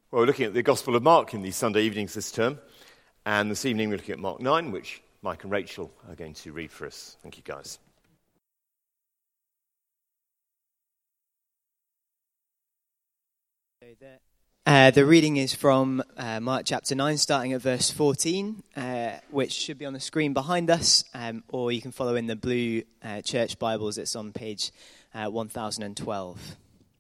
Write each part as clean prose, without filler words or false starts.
Well, we're looking at the Gospel of Mark in these Sunday evenings this term, and this evening we're looking at Mark 9, which Mike and Rachel are going to read for us. Thank you, guys. The reading is from Mark chapter 9, starting at verse 14, which should be on the screen behind us, or you can follow in the blue church Bibles. It's on page 1012.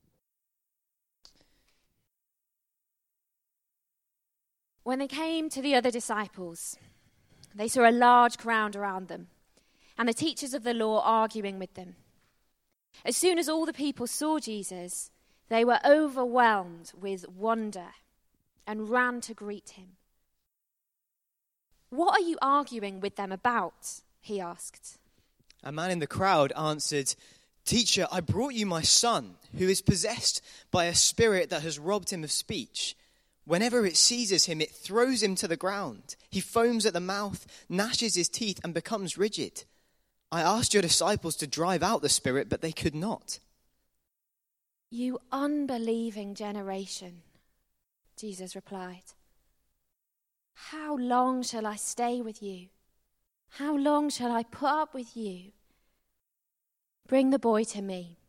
When they came to the other disciples, they saw a large crowd around them, and the teachers of the law arguing with them. As soon as all the people saw Jesus, they were overwhelmed with wonder and ran to greet him. "What are you arguing with them about?" he asked. A man in the crowd answered, "Teacher, I brought you my son, who is possessed by a spirit that has robbed him of speech. Whenever it seizes him, it throws him to the ground. He foams at the mouth, gnashes his teeth, and becomes rigid. I asked your disciples to drive out the spirit, but they could not." "You unbelieving generation," Jesus replied. "How long shall I stay with you? How long shall I put up with you? Bring the boy to me."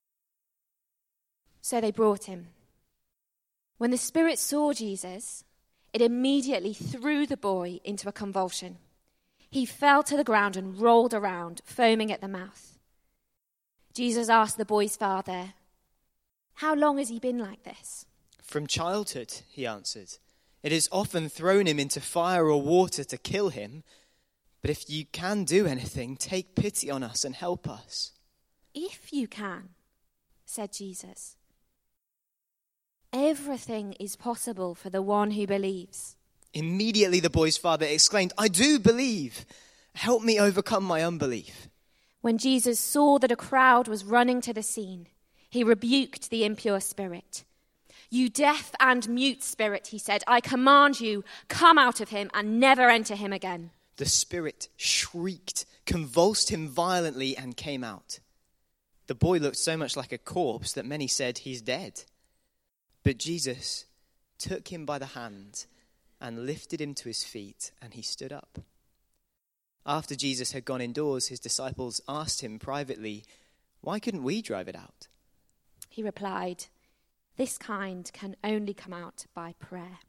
So they brought him. When the spirit saw Jesus, it immediately threw the boy into a convulsion. He fell to the ground and rolled around, foaming at the mouth. Jesus asked the boy's father, "How long has he been like this?" "From childhood," he answered. "It has often thrown him into fire or water to kill him. But if you can do anything, take pity on us and help us." "If you can," said Jesus. "Everything is possible for the one who believes." Immediately the boy's father exclaimed, "I do believe. Help me overcome my unbelief." When Jesus saw that a crowd was running to the scene, he rebuked the impure spirit. "You deaf and mute spirit," he said, "I command you, come out of him and never enter him again." The spirit shrieked, convulsed him violently, and came out. The boy looked so much like a corpse that many said, "He's dead." But Jesus took him by the hand and lifted him to his feet, and he stood up. After Jesus had gone indoors, his disciples asked him privately, "Why couldn't we drive it out?" He replied, "This kind can only come out by prayer."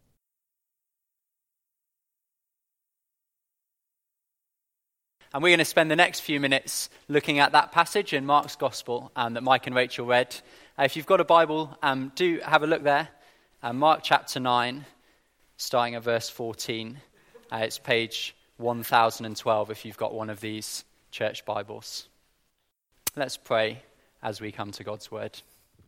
And we're going to spend the next few minutes looking at that passage in Mark's Gospel that Mike and Rachel read. If you've got a Bible, do have a look there. Mark chapter 9, starting at verse 14. It's page 1012 if you've got one of these church Bibles. Let's pray as we come to God's word.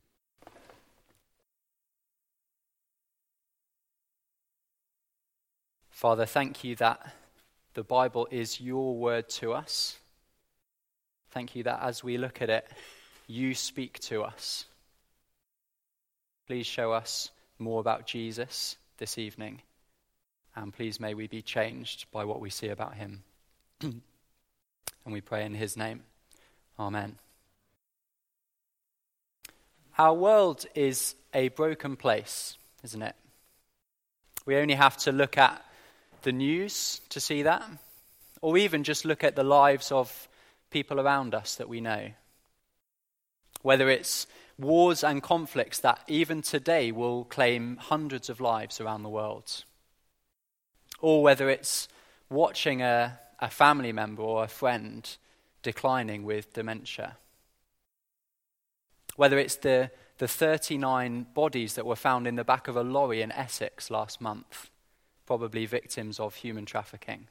Father, thank you that the Bible is your word to us. Thank you that as we look at it, you speak to us. Please show us more about Jesus this evening, and please may we be changed by what we see about him. And we pray in his name. Amen. Our world is a broken place, isn't it? We only have to look at the news to see that, or even just look at the lives of people around us that we know. Whether it's wars and conflicts that even today will claim hundreds of lives around the world, or whether it's watching a family member or a friend declining with dementia. Whether it's the 39 bodies that were found in the back of a lorry in Essex last month, probably victims of human trafficking.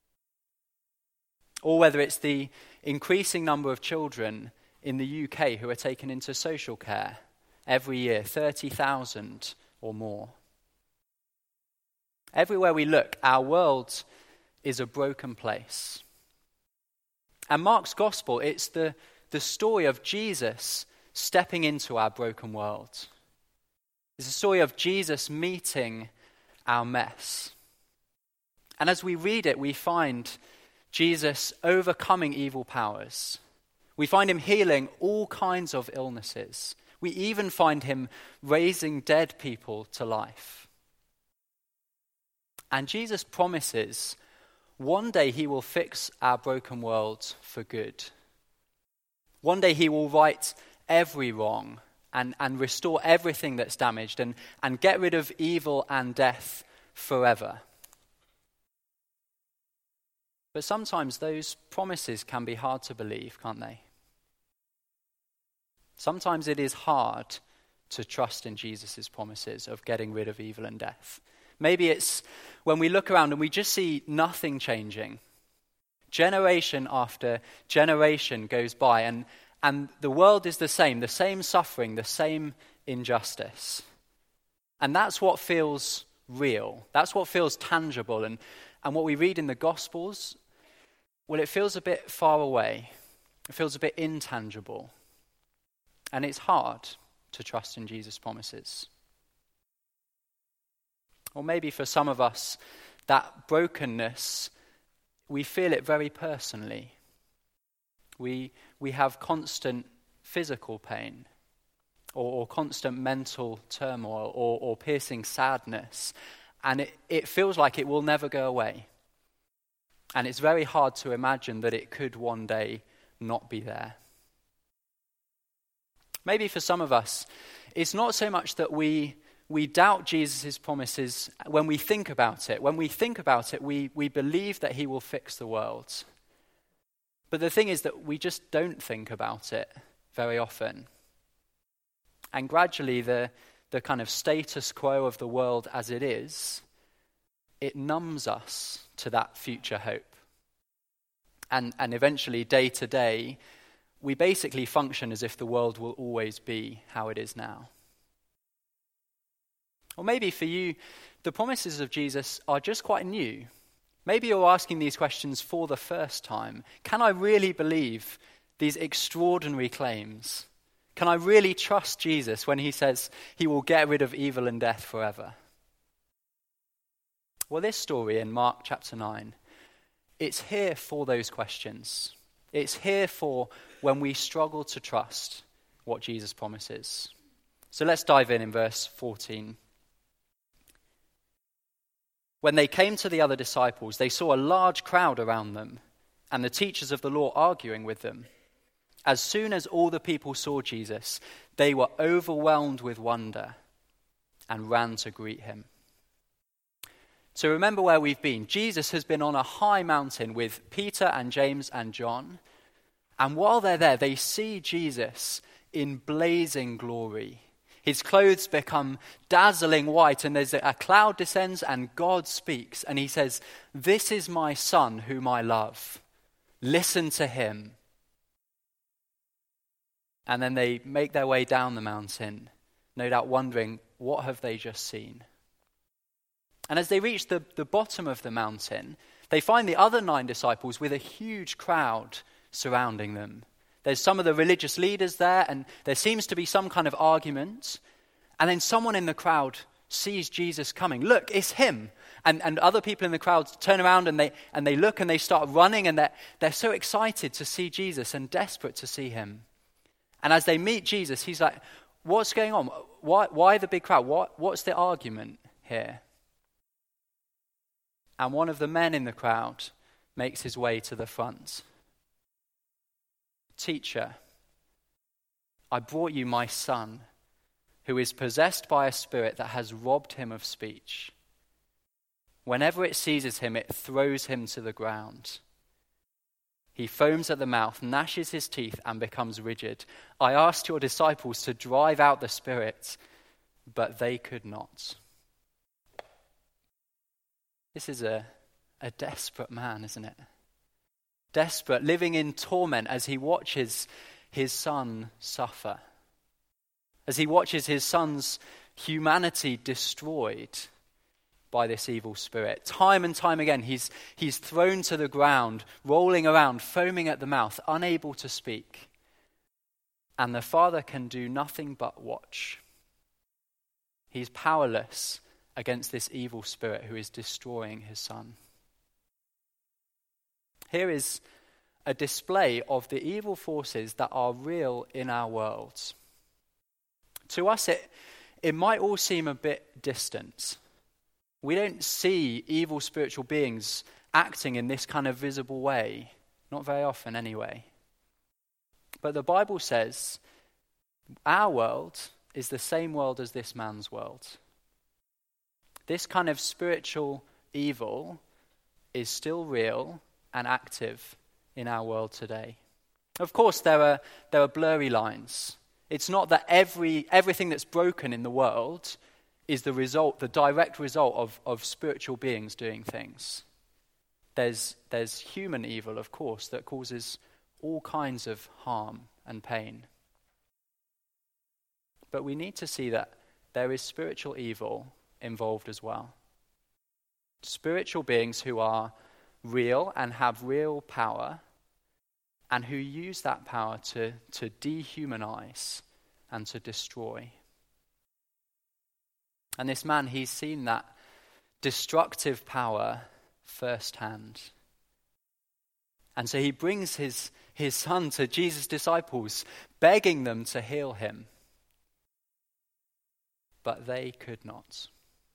Or whether it's the increasing number of children in the UK who are taken into social care every year, 30,000 or more. Everywhere we look, our world is a broken place. And Mark's Gospel, it's the story of Jesus stepping into our broken world. It's a story of Jesus meeting our mess. And as we read it, we find Jesus overcoming evil powers. We find him healing all kinds of illnesses. We even find him raising dead people to life. And Jesus promises one day he will fix our broken world for good. One day he will right every wrong and restore everything that's damaged and get rid of evil and death forever. But sometimes those promises can be hard to believe, can't they? Sometimes it is hard to trust in Jesus' promises of getting rid of evil and death. Maybe it's when we look around and we just see nothing changing. Generation after generation goes by and the world is the same suffering, the same injustice. And that's what feels real. That's what feels tangible. And what we read in the Gospels, well, it feels a bit far away. It feels a bit intangible. And it's hard to trust in Jesus' promises. Or maybe for some of us, that brokenness, we feel it very personally. We have constant physical pain or constant mental turmoil or piercing sadness. And it feels like it will never go away. And it's very hard to imagine that it could one day not be there. Maybe for some of us, it's not so much that we doubt Jesus' promises when we think about it. When we think about it, we believe that he will fix the world. But the thing is that we just don't think about it very often. And gradually the kind of status quo of the world as it is, it numbs us to that future hope. And eventually, day to day, we basically function as if the world will always be how it is now. Or maybe for you, the promises of Jesus are just quite new. Maybe you're asking these questions for the first time. Can I really believe these extraordinary claims? Can I really trust Jesus when he says he will get rid of evil and death forever? Well, this story in Mark chapter 9, it's here for those questions. It's here for when we struggle to trust what Jesus promises. So let's dive in verse 14. When they came to the other disciples, they saw a large crowd around them and the teachers of the law arguing with them. As soon as all the people saw Jesus, they were overwhelmed with wonder and ran to greet him. So remember where we've been. Jesus has been on a high mountain with Peter and James and John. And while they're there, they see Jesus in blazing glory. His clothes become dazzling white, and there's a cloud descends, and God speaks. And he says, "This is my son whom I love. Listen to him." And then they make their way down the mountain, no doubt wondering, what have they just seen? And as they reach the bottom of the mountain, they find the other 9 disciples with a huge crowd surrounding them. There's some of the religious leaders there, and there seems to be some kind of argument. And then someone in the crowd sees Jesus coming. Look, it's him. And other people in the crowd turn around and they look and they start running, and they're so excited to see Jesus and desperate to see him. And as they meet Jesus, he's like, what's going on? Why the big crowd? What's the argument here? And one of the men in the crowd makes his way to the front. "Teacher, I brought you my son, who is possessed by a spirit that has robbed him of speech. Whenever it seizes him, it throws him to the ground. He foams at the mouth, gnashes his teeth, and becomes rigid. I asked your disciples to drive out the spirit, but they could not." This is a desperate man, isn't it? Desperate, living in torment as he watches his son suffer. As he watches his son's humanity destroyed by this evil spirit. Time and time again, he's thrown to the ground, rolling around, foaming at the mouth, unable to speak. And the father can do nothing but watch. He's powerless against this evil spirit who is destroying his son. Here is a display of the evil forces that are real in our world. To us, it might all seem a bit distant. We don't see evil spiritual beings acting in this kind of visible way. Not very often, anyway. But the Bible says our world is the same world as this man's world. This kind of spiritual evil is still real and active in our world today. Of course, there are blurry lines. It's not that everything that's broken in the world is the direct result of spiritual beings doing things. There's human evil, of course, that causes all kinds of harm and pain. But we need to see that there is spiritual evil involved as well. Spiritual beings who are real and have real power, and who use that power to dehumanize and to destroy. And this man, he's seen that destructive power firsthand. And so he brings his son to Jesus' disciples, begging them to heal him. But they could not.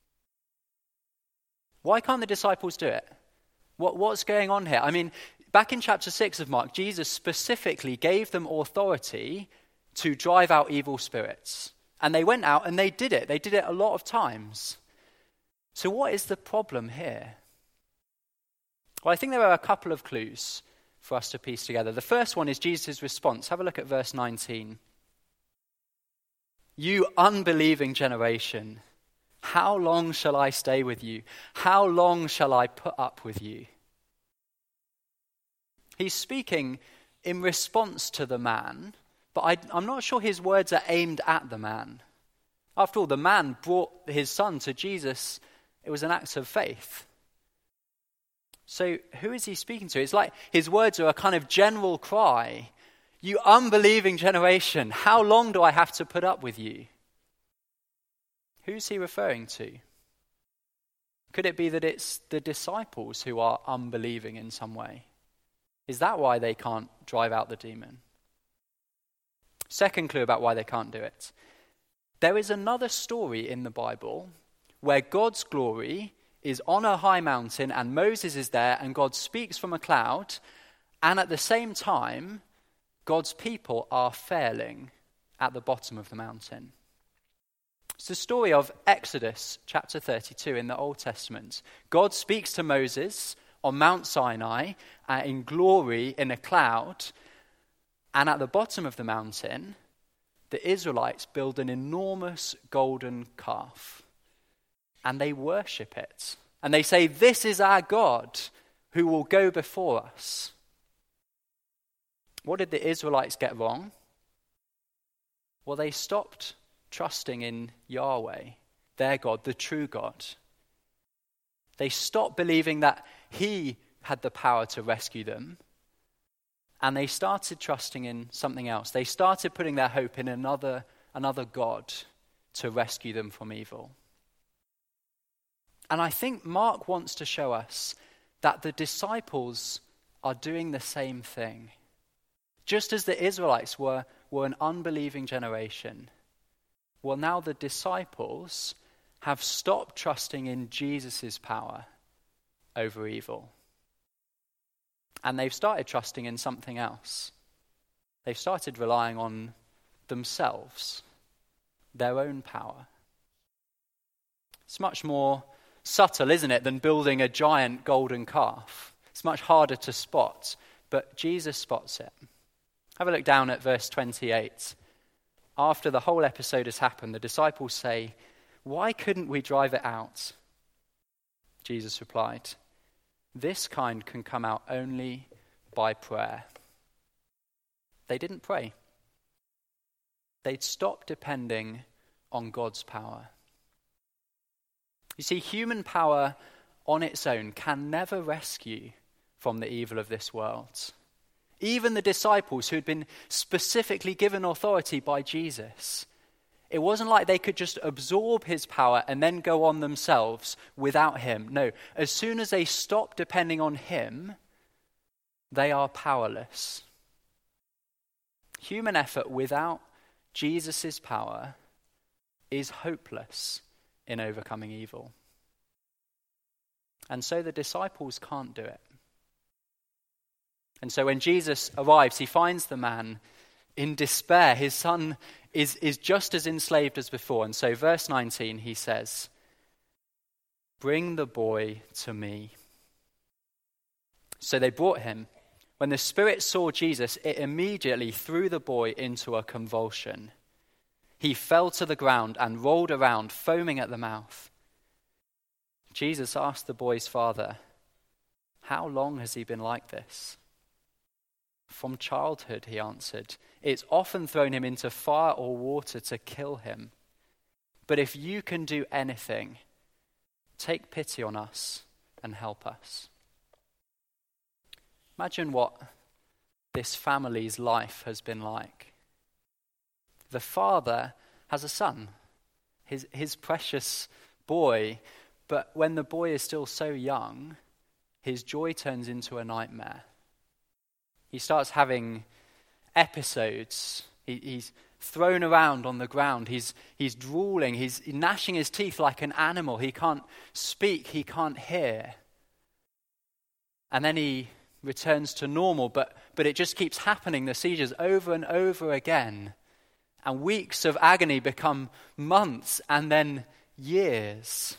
Why can't the disciples do it? What's going on here? I mean, back in chapter 6 of Mark, Jesus specifically gave them authority to drive out evil spirits. And they went out and they did it. They did it a lot of times. So what is the problem here? Well, I think there are a couple of clues for us to piece together. The first one is Jesus' response. Have a look at verse 19. You unbelieving generation, how long shall I stay with you? How long shall I put up with you? He's speaking in response to the man, but I'm not sure his words are aimed at the man. After all, the man brought his son to Jesus. It was an act of faith. So who is he speaking to? It's like his words are a kind of general cry. You unbelieving generation, how long do I have to put up with you? Who's he referring to? Could it be that it's the disciples who are unbelieving in some way? Is that why they can't drive out the demon? Second clue about why they can't do it. There is another story in the Bible where God's glory is on a high mountain and Moses is there and God speaks from a cloud, and at the same time, God's people are failing at the bottom of the mountain. It's the story of Exodus chapter 32 in the Old Testament. God speaks to Moses on Mount Sinai in glory in a cloud, and at the bottom of the mountain, the Israelites build an enormous golden calf, and they worship it. And they say, this is our God who will go before us. What did the Israelites get wrong? Well, they stopped trusting in Yahweh, their God, the true God. They stopped believing that he had the power to rescue them, and they started trusting in something else. They started putting their hope in another God to rescue them from evil. And I think Mark wants to show us that the disciples are doing the same thing. Just as the Israelites were an unbelieving generation, well, now the disciples have stopped trusting in Jesus' power over evil. And they've started trusting in something else. They've started relying on themselves, their own power. It's much more subtle, isn't it, than building a giant golden calf. It's much harder to spot, but Jesus spots it. Have a look down at verse 28. After the whole episode has happened, the disciples say, "Why couldn't we drive it out?" Jesus replied, "This kind can come out only by prayer." They didn't pray. They'd stopped depending on God's power. You see, human power on its own can never rescue from the evil of this world. Even the disciples who had been specifically given authority by Jesus, it wasn't like they could just absorb his power and then go on themselves without him. No, as soon as they stop depending on him, they are powerless. Human effort without Jesus' power is hopeless in overcoming evil. And so the disciples can't do it. And so when Jesus arrives, he finds the man in despair. His son is just as enslaved as before. And so verse 19, he says, "Bring the boy to me." So they brought him. When the spirit saw Jesus, it immediately threw the boy into a convulsion. He fell to the ground and rolled around, foaming at the mouth. Jesus asked the boy's father, "How long has he been like this?" "From childhood," he answered. "It's often thrown him into fire or water to kill him. But if you can do anything, take pity on us and help us." Imagine what this family's life has been like. The father has a son, his precious boy, but when the boy is still so young, his joy turns into a nightmare. He starts having episodes. He's thrown around on the ground. He's drooling. He's gnashing his teeth like an animal. He can't speak. He can't hear. And then he returns to normal, but it just keeps happening. The seizures over and over again. And weeks of agony become months and then years.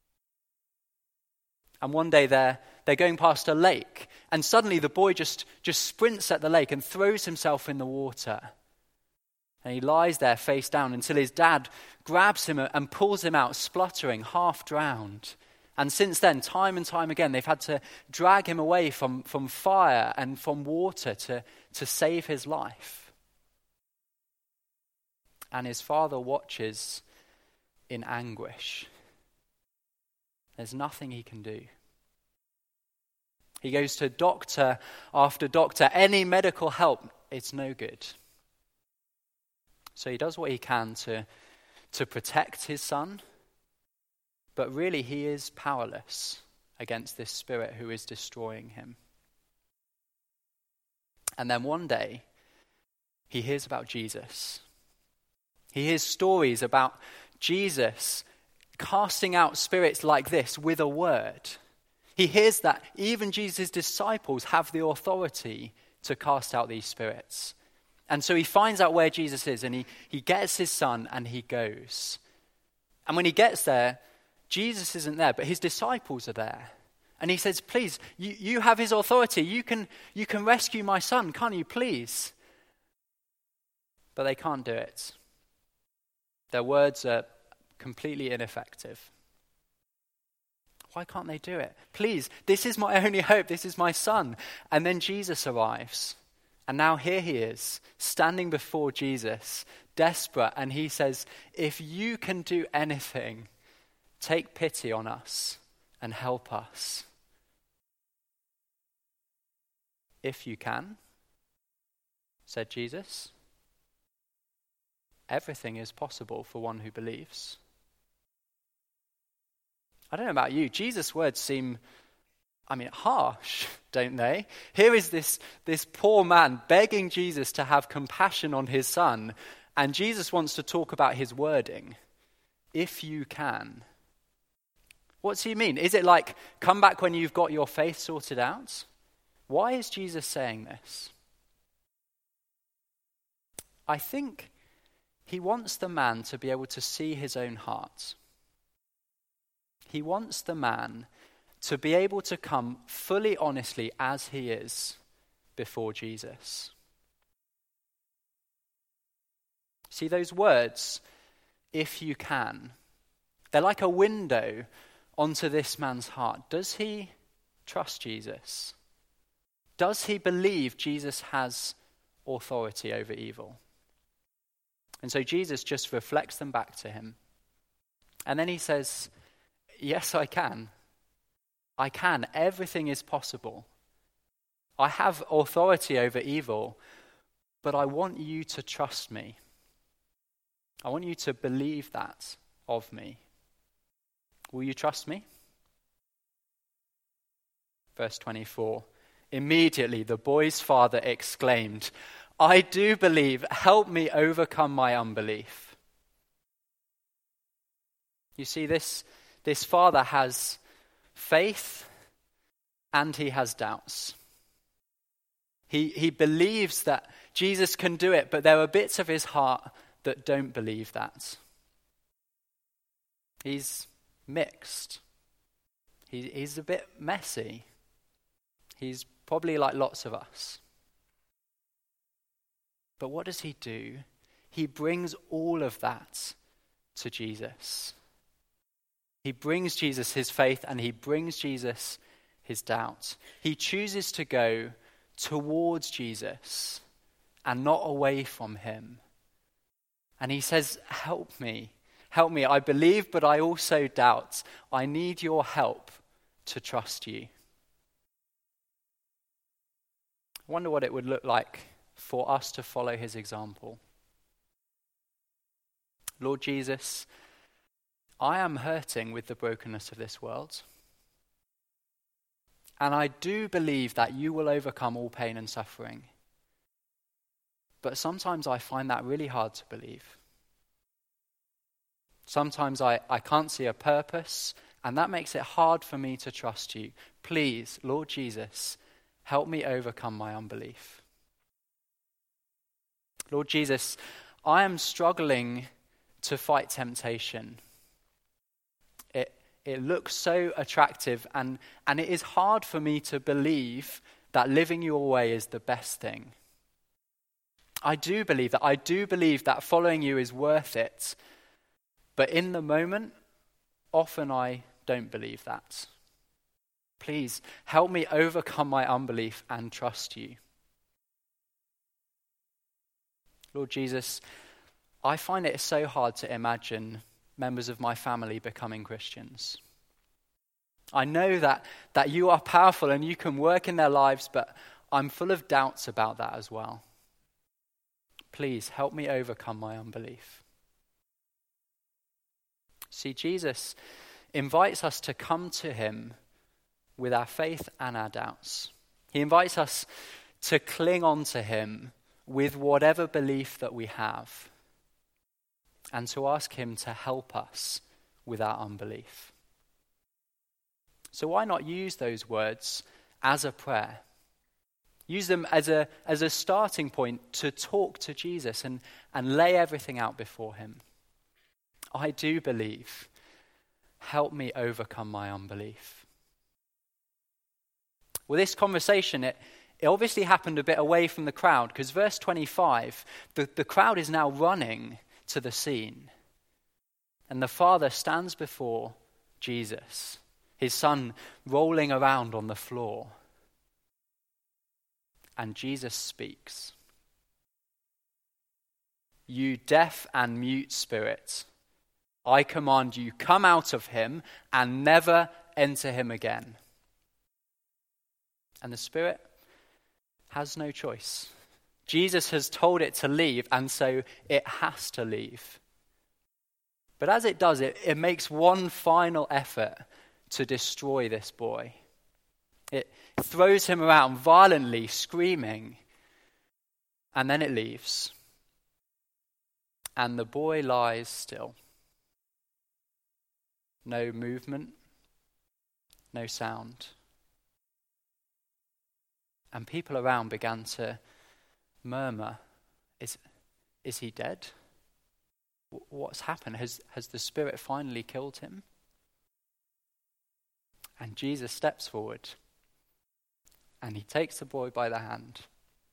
And one day they're going past a lake, and suddenly the boy just sprints at the lake and throws himself in the water. And he lies there face down until his dad grabs him and pulls him out, spluttering, half drowned. And since then, time and time again, they've had to drag him away from fire and from water to save his life. And his father watches in anguish. There's nothing he can do. He goes to doctor after doctor. Any medical help, it's no good. So he does what he can to protect his son. But really he is powerless against this spirit who is destroying him. And then one day, he hears about Jesus. He hears stories about Jesus casting out spirits like this with a word. He hears that even Jesus' disciples have the authority to cast out these spirits. And so he finds out where Jesus is, and he gets his son and he goes. And when he gets there, Jesus isn't there, but his disciples are there. And he says, "Please, you have his authority. You can rescue my son, can't you, please?" But they can't do it. Their words are completely ineffective. Why can't they do it? "Please, this is my only hope. This is my son." And then Jesus arrives. And now here he is, standing before Jesus, desperate. And he says, "If you can do anything, take pity on us and help us." "If you can," said Jesus. "Everything is possible for one who believes." I don't know about you, Jesus' words seem, harsh, don't they? Here is this poor man begging Jesus to have compassion on his son, and Jesus wants to talk about his wording. "If you can." What's he mean? Is it like, come back when you've got your faith sorted out? Why is Jesus saying this? I think he wants the man to be able to see his own heart. He wants the man to be able to come fully honestly as he is before Jesus. See, those words, "if you can," they're like a window onto this man's heart. Does he trust Jesus? Does he believe Jesus has authority over evil? And so Jesus just reflects them back to him. And then he says, "Yes, I can. I can. Everything is possible. I have authority over evil, but I want you to trust me. I want you to believe that of me. Will you trust me?" Verse 24, immediately the boy's father exclaimed, "I do believe. Help me overcome my unbelief." You see, this father has faith and he has doubts. He believes that Jesus can do it, but there are bits of his heart that don't believe that. He's mixed. He's a bit messy. He's probably like lots of us. But what does he do? He brings all of that to Jesus. He brings Jesus his faith and he brings Jesus his doubt. He chooses to go towards Jesus and not away from him. And he says, help me. Help me. I believe, but I also doubt. I need your help to trust you. I wonder what it would look like for us to follow his example. Lord Jesus, I am hurting with the brokenness of this world. And I do believe that you will overcome all pain and suffering. But sometimes I find that really hard to believe. Sometimes I can't see a purpose, and that makes it hard for me to trust you. Please, Lord Jesus, help me overcome my unbelief. Lord Jesus, I am struggling to fight temptation. It looks so attractive, and it is hard for me to believe that living your way is the best thing. I do believe that. I do believe that following you is worth it. But in the moment, often I don't believe that. Please help me overcome my unbelief and trust you. Lord Jesus, I find it so hard to imagine members of my family becoming Christians. I know that you are powerful and you can work in their lives, but I'm full of doubts about that as well. Please help me overcome my unbelief. See, Jesus invites us to come to him with our faith and our doubts. He invites us to cling on to him with whatever belief that we have, and to ask him to help us with our unbelief. So why not use those words as a prayer? Use them as a starting point to talk to Jesus and lay everything out before him. I do believe. Help me overcome my unbelief. Well, this conversation, it obviously happened a bit away from the crowd, because verse 25, the crowd is now running to the scene. And the father stands before Jesus, his son rolling around on the floor. And Jesus speaks. You deaf and mute spirit, I command you, come out of him and never enter him again. And the spirit has no choice. Jesus has told it to leave, and so it has to leave. But as it does, it makes one final effort to destroy this boy. It throws him around violently, screaming, and then it leaves. And the boy lies still. No movement, no sound. And people around began to murmur, is he dead? What's happened? Has the spirit finally killed him? And Jesus steps forward and he takes the boy by the hand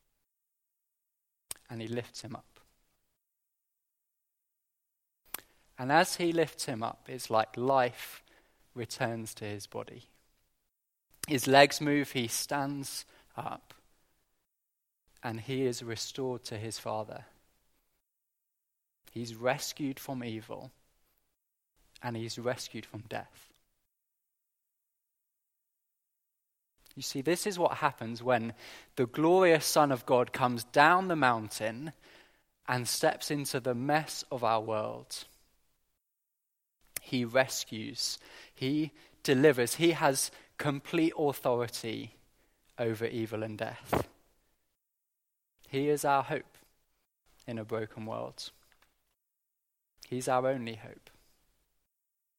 and he lifts him up. And as he lifts him up, it's like life returns to his body. His legs move, he stands up, and he is restored to his father. He's rescued from evil, and he's rescued from death. You see, this is what happens when the glorious Son of God comes down the mountain and steps into the mess of our world. He rescues, he delivers, he has complete authority over evil and death. He is our hope in a broken world. He's our only hope.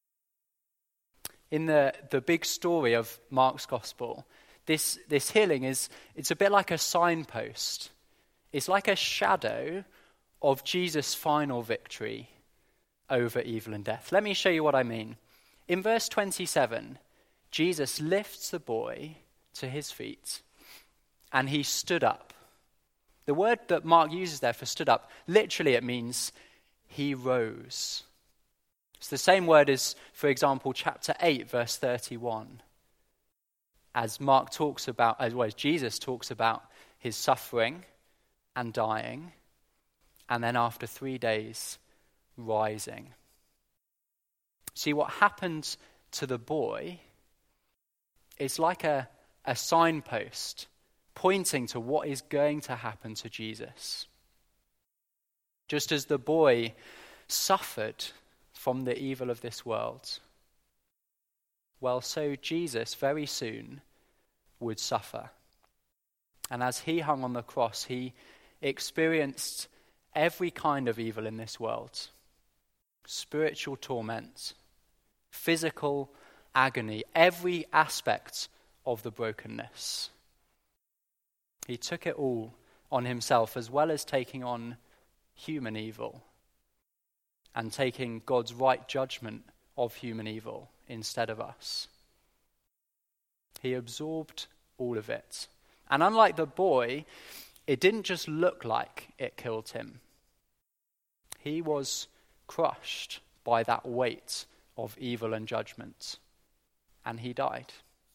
In the big story of Mark's gospel, this healing it's a bit like a signpost. It's like a shadow of Jesus' final victory over evil and death. Let me show you what I mean. In verse 27, Jesus lifts the boy to his feet and he stood up. The word that Mark uses there for stood up, literally it means he rose. It's the same word as, for example, chapter 8, verse 31. As Mark talks about, as well as Jesus talks about his suffering and dying, and then after 3 days, rising. See, what happened to the boy is like a signpost pointing to what is going to happen to Jesus. Just as the boy suffered from the evil of this world, well, so Jesus very soon would suffer. And as he hung on the cross, he experienced every kind of evil in this world. Spiritual torment, physical agony, every aspect of the brokenness. He took it all on himself, as well as taking on human evil and taking God's right judgment of human evil instead of us. He absorbed all of it. And unlike the boy, it didn't just look like it killed him. He was crushed by that weight of evil and judgment, and he died.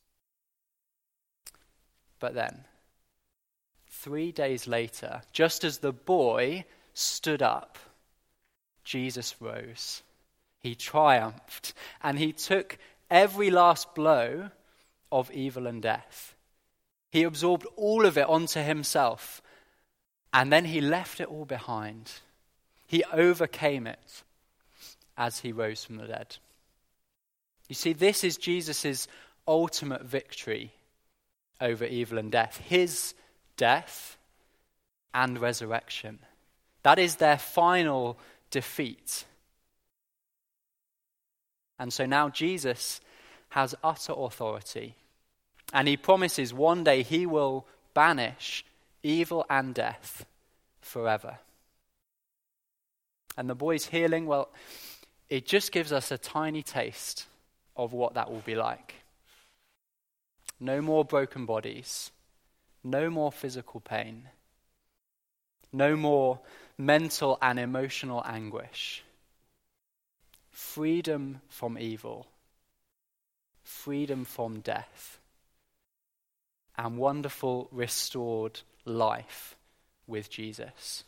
But then, 3 days later, just as the boy stood up, Jesus rose. He triumphed, and he took every last blow of evil and death. He absorbed all of it onto himself, and then he left it all behind. He overcame it as he rose from the dead. You see, this is Jesus' ultimate victory over evil and death. His death and resurrection. That is their final defeat. And so now Jesus has utter authority. And he promises one day he will banish evil and death forever. And the boy's healing, well, it just gives us a tiny taste of what that will be like. No more broken bodies. No more physical pain. No more mental and emotional anguish. Freedom from evil. Freedom from death. And wonderful restored life with Jesus.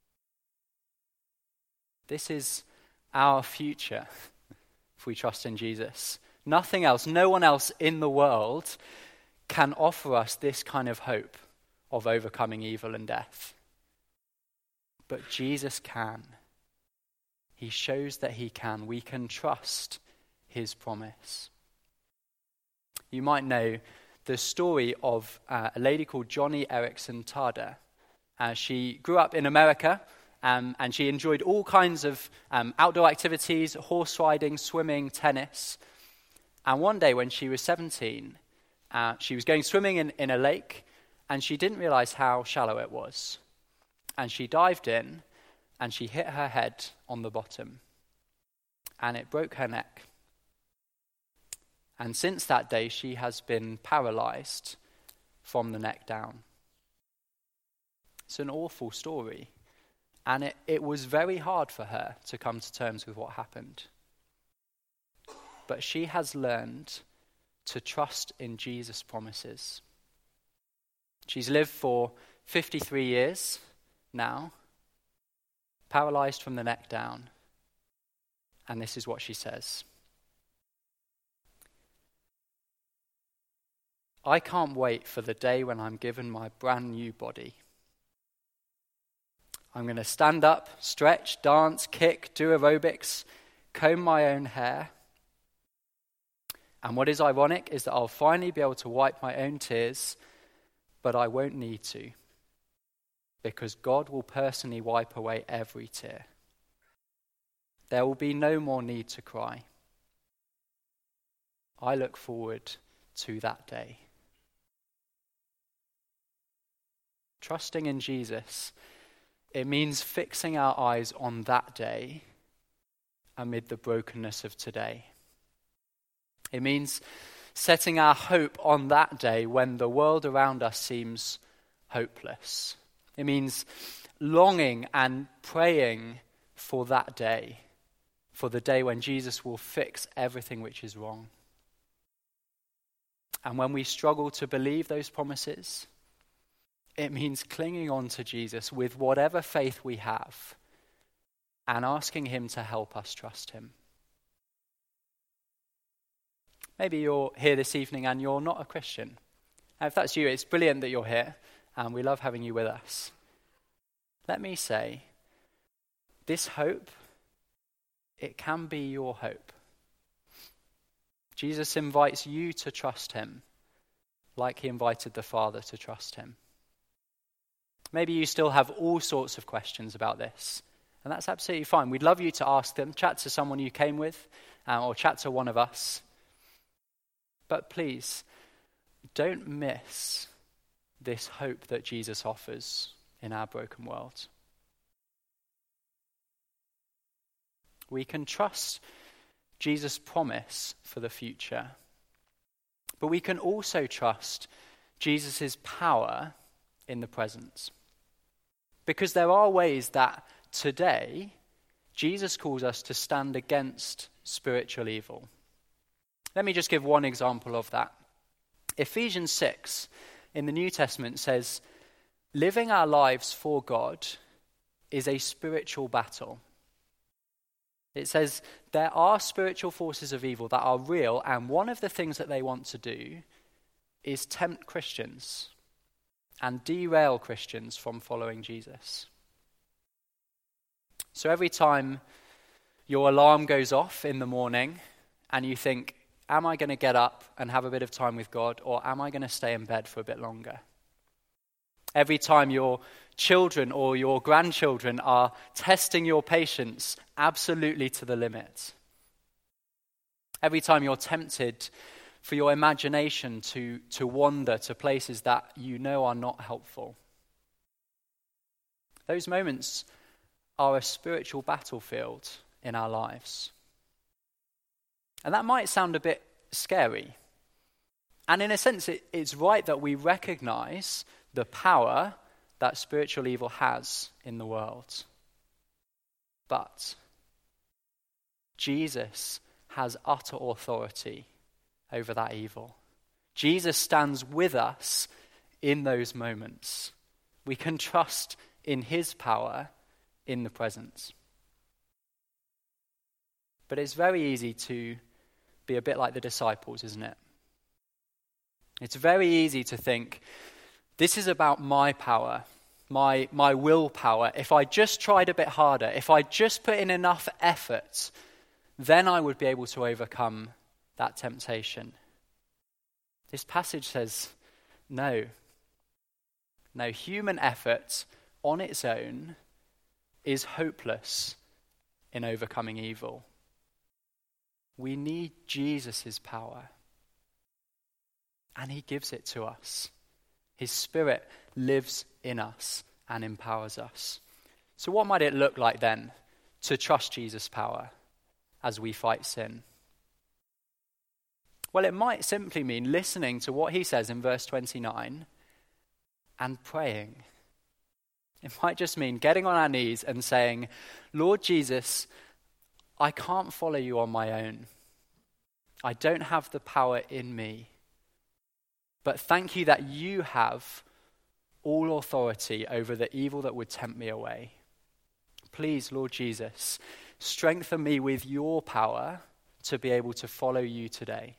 This is our future if we trust in Jesus. Nothing else, no one else in the world can offer us this kind of hope of overcoming evil and death. But Jesus can. He shows that he can. We can trust his promise. You might know the story of a lady called Joni Eareckson Tada. She grew up in America, and she enjoyed all kinds of outdoor activities, horse riding, swimming, tennis. And one day when she was 17, she was going swimming in a lake, and she didn't realize how shallow it was. And she dived in, and she hit her head on the bottom. And it broke her neck. And since that day, she has been paralyzed from the neck down. It's an awful story. And it was very hard for her to come to terms with what happened. But she has learned to trust in Jesus' promises. She's lived for 53 years now, paralyzed from the neck down. And this is what she says. I can't wait for the day when I'm given my brand new body. I'm going to stand up, stretch, dance, kick, do aerobics, comb my own hair. And what is ironic is that I'll finally be able to wipe my own tears, but I won't need to, because God will personally wipe away every tear. There will be no more need to cry. I look forward to that day. Trusting in Jesus, it means fixing our eyes on that day amid the brokenness of today. It means setting our hope on that day when the world around us seems hopeless. It means longing and praying for that day, for the day when Jesus will fix everything which is wrong. And when we struggle to believe those promises, it means clinging on to Jesus with whatever faith we have and asking him to help us trust him. Maybe you're here this evening and you're not a Christian. And if that's you, it's brilliant that you're here and we love having you with us. Let me say, this hope, it can be your hope. Jesus invites you to trust him like he invited the Father to trust him. Maybe you still have all sorts of questions about this, and that's absolutely fine. We'd love you to ask them, chat to someone you came with, or chat to one of us. But please, don't miss this hope that Jesus offers in our broken world. We can trust Jesus' promise for the future, but we can also trust Jesus' power in the present. Because there are ways that today Jesus calls us to stand against spiritual evil. Let me just give one example of that. Ephesians 6 in the New Testament says, living our lives for God is a spiritual battle. It says there are spiritual forces of evil that are real, and one of the things that they want to do is tempt Christians and derail Christians from following Jesus. So every time your alarm goes off in the morning and you think, am I going to get up and have a bit of time with God, or am I going to stay in bed for a bit longer? Every time your children or your grandchildren are testing your patience absolutely to the limit. Every time you're tempted for your imagination to wander to places that you know are not helpful. Those moments are a spiritual battlefield in our lives. And that might sound a bit scary. And in a sense, it's right that we recognize the power that spiritual evil has in the world. But Jesus has utter authority over that evil. Jesus stands with us in those moments. We can trust in his power in the present. But it's very easy to be a bit like the disciples, isn't it? It's very easy to think, this is about my power, my willpower. If I just tried a bit harder, if I just put in enough effort, then I would be able to overcome that temptation. This passage says, no, human effort on its own is hopeless in overcoming evil. We need Jesus' power, and he gives it to us. His Spirit lives in us and empowers us. So what might it look like then to trust Jesus' power as we fight sin? Well, it might simply mean listening to what he says in verse 29 and praying. It might just mean getting on our knees and saying, Lord Jesus, I can't follow you on my own. I don't have the power in me. But thank you that you have all authority over the evil that would tempt me away. Please, Lord Jesus, strengthen me with your power to be able to follow you today.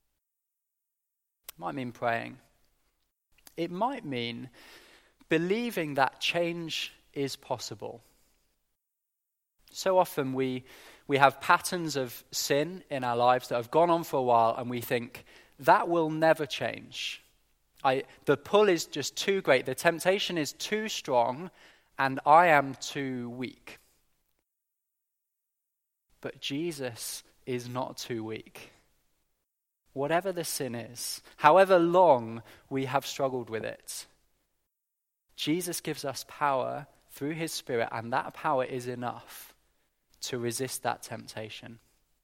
It might mean praying. It might mean believing that change is possible. So often we have patterns of sin in our lives that have gone on for a while, and we think, that will never change. The pull is just too great. The temptation is too strong, and I am too weak. But Jesus is not too weak. whatever the sin is, however long we have struggled with it, Jesus gives us power through his Spirit, and that power is enough to resist that temptation.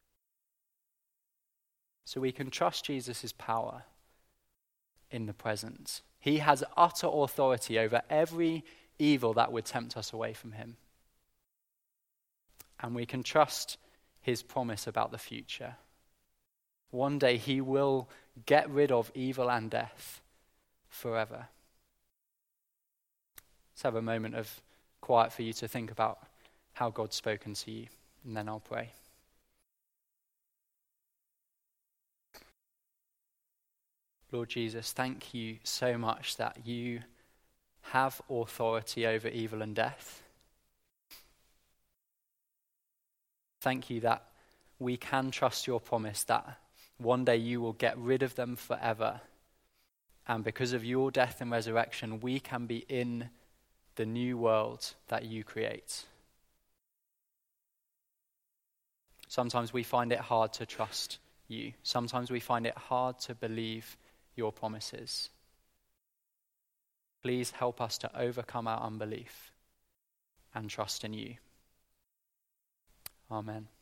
So we can trust Jesus' power in the present. He has utter authority over every evil that would tempt us away from him. And we can trust his promise about the future. One day he will get rid of evil and death forever. Let's have a moment of quiet for you to think about how God's spoken to you, and then I'll pray. Lord Jesus, thank you so much that you have authority over evil and death. Thank you that we can trust your promise that one day you will get rid of them forever. And because of your death and resurrection, we can be in the new world that you create. Sometimes we find it hard to trust you. Sometimes we find it hard to believe your promises. Please help us to overcome our unbelief and trust in you. Amen.